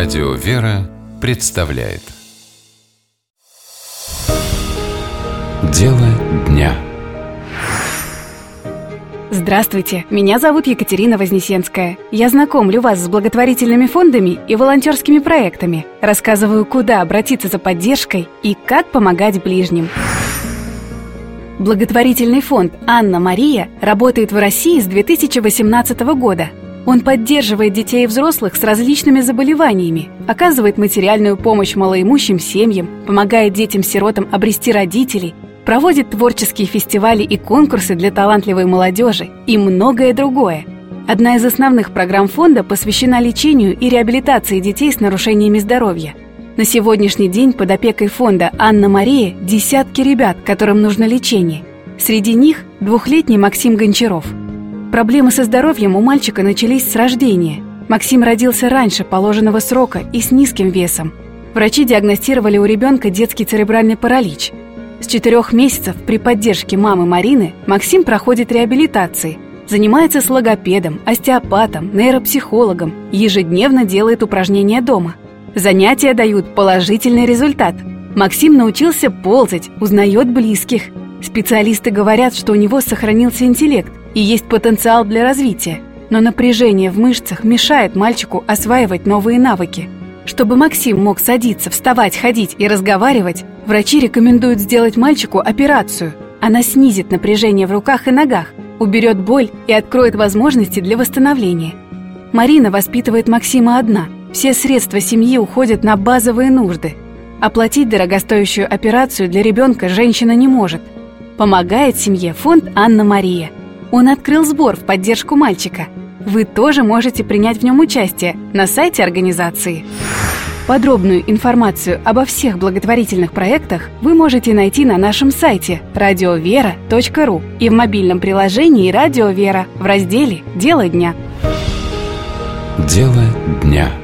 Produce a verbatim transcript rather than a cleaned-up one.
Радио «Вера» представляет Дело дня. Здравствуйте, меня зовут Екатерина Вознесенская. Я знакомлю вас с благотворительными фондами и волонтерскими проектами, рассказываю, куда обратиться за поддержкой и как помогать ближним. Благотворительный фонд «Анна-Мария» работает в России с две тысячи восемнадцатого года. Он поддерживает детей и взрослых с различными заболеваниями, оказывает материальную помощь малоимущим семьям, помогает детям-сиротам обрести родителей, проводит творческие фестивали и конкурсы для талантливой молодежи и многое другое. Одна из основных программ фонда посвящена лечению и реабилитации детей с нарушениями здоровья. На сегодняшний день под опекой фонда «Анна-Мария» десятки ребят, которым нужно лечение. Среди них двухлетний Максим Гончаров. Проблемы со здоровьем у мальчика начались с рождения. Максим родился раньше положенного срока и с низким весом. Врачи диагностировали у ребенка детский церебральный паралич. С четырех месяцев при поддержке мамы Марины Максим проходит реабилитации, занимается с логопедом, остеопатом, нейропсихологом, ежедневно делает упражнения дома. Занятия дают положительный результат. Максим научился ползать, узнает близких. Специалисты говорят, что у него сохранился интеллект и есть потенциал для развития, но напряжение в мышцах мешает мальчику осваивать новые навыки. Чтобы Максим мог садиться, вставать, ходить и разговаривать, врачи рекомендуют сделать мальчику операцию. Она снизит напряжение в руках и ногах, уберет боль и откроет возможности для восстановления. Марина воспитывает Максима одна. Все средства семьи уходят на базовые нужды. Оплатить дорогостоящую операцию для ребенка женщина не может. Помогает семье фонд «Анна-Мария». Он открыл сбор в поддержку мальчика. Вы тоже можете принять в нем участие на сайте организации. Подробную информацию обо всех благотворительных проектах вы можете найти на нашем сайте радио вера точка ру и в мобильном приложении «Радио Вера» в разделе «Дело дня». Дело дня.